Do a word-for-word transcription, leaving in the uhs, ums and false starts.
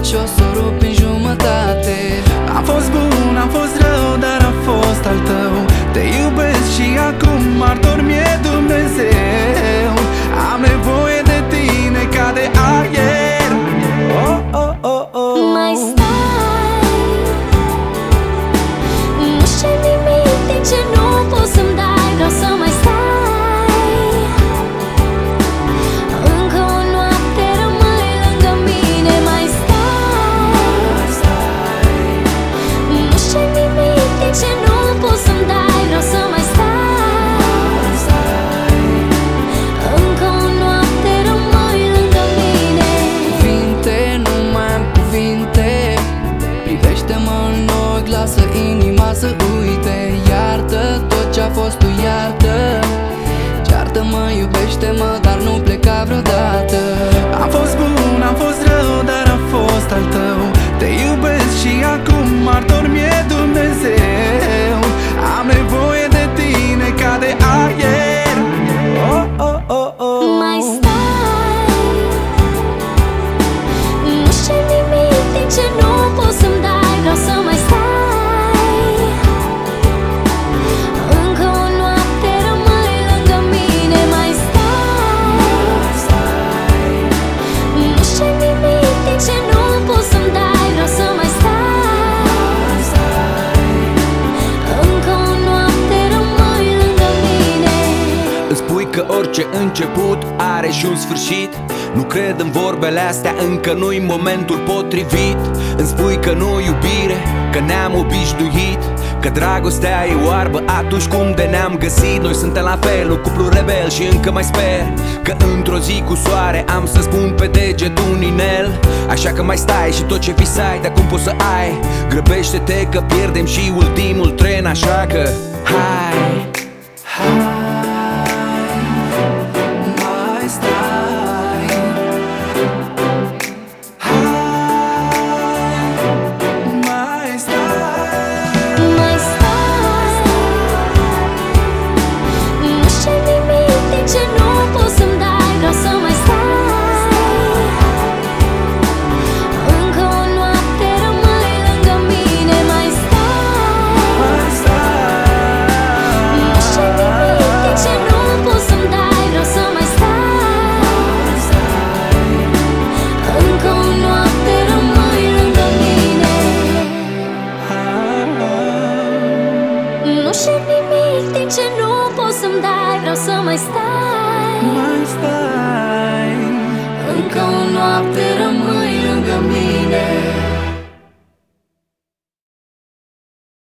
și o să rup în jumătate. Am fost bun, am fost rău, dar am fost al tău. Te iubesc și acum martor mi-e Dumnezeu. Am nevoie de tine ca de aer. Oh, oh, oh, oh. Mai stai, nu știu nimic din ce nu poți să-mi dai. Vreau să mai stai, încă o noapte rămâi lângă mine. Mai stai, nu știu nimic din ce nu poți să-mi dai. Vreau să mai stai, încă o noapte rămâi lângă mine. Cuvinte, nu mai am cuvinte. Privește-mă în ochi, lasă inima să uite. Iartă tot ce-a fost, tu iartă. Ceartă-mă, iubește-mă, dar nu pleca vreodată. Am fost bun, am fost rău, dar am fost al tău. Te iubesc și acum martor mi-e Dumnezeu. Am nevoie de tine ca de aer. Oh, oh, oh, oh. Mai stai, nu știu nimic din ce nu poți să-mi dai. Vreau să mai stai, încă o noapte rămâi lângă mine. Mai stai, nu știu nimic din ce nu poți să-mi dai. Vreau să mai stai, încă o noapte rămâi lângă mine. Îmi spui că orice început are și un sfârșit. Nu cred în vorbele astea, încă nu-i momentul potrivit. Îmi spui că nu iubire, că ne-am obișnuit, că dragostea e oarbă atunci cum de ne-am găsit. Noi suntem la fel, un cuplu rebel și încă mai sper că într-o zi cu soare am să spun pe deget un inel. Așa că mai stai și tot ce visai de acum poți să ai. Grăbește-te că pierdem și ultimul tren. Așa că hai, hai. Mai stai, Mai stai, Mai stai, nu știu nimic din ce nu poți să-mi dai. Vreau să mai stai, încă o noapte rămâi lângă mine. Mai stai, mai stai. nu știu nimic din ce nu poți să-mi dai. Vreau să mai stai, încă o noapte rămâi lângă mine. Nu știu nimic din ce nu poți să-mi dai. Vreau să mai stai, Mai stai, încă o noapte rămâi lângă mine.